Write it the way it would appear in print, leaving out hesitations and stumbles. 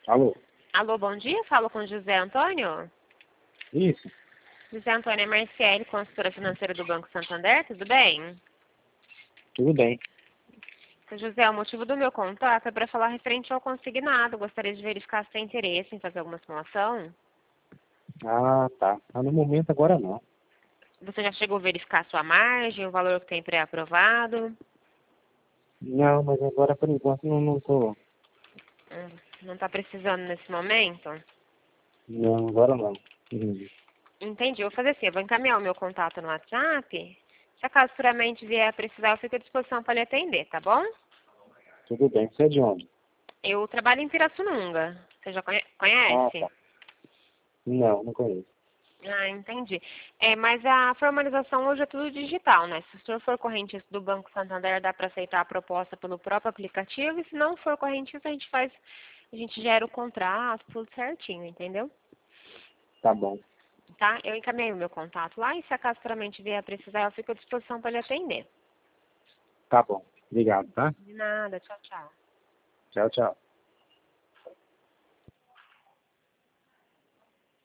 Alô? Alô, bom dia. Falo com José Antônio. Isso, José Antônio é Marciele, consultora financeira do Banco Santander. Tudo bem? tudo bem. Seu José, o motivo do meu contato é para falar referente ao consignado. Gostaria de verificar se tem interesse em fazer alguma simulação. Ah, tá. No momento agora não. Você já chegou a verificar a sua margem, o valor que tem pré-aprovado? Não, mas agora por enquanto não tô. Não está precisando nesse momento? Não, agora não. Entendi. Entendi. Eu vou fazer assim, eu vou encaminhar o meu contato no WhatsApp. Se acaso futuramente vier a precisar, eu fico à disposição para lhe atender, tá bom? Tudo bem. Você é de onde? Eu trabalho em Pirassununga. Você já Ah, conhece? tá. Não conheço. Ah, entendi. Mas a formalização hoje é tudo digital, né? Se o senhor for correntista do Banco Santander, dá para aceitar a proposta pelo próprio aplicativo. E se não for correntista, a gente gera o contrato, tudo certinho, entendeu? Tá bom. Tá? Eu encaminhei o meu contato lá e se acaso futuramente vier a precisar, eu fico à disposição para lhe atender. Tá bom. Obrigado, tá? De nada, tchau, tchau. Tchau, tchau.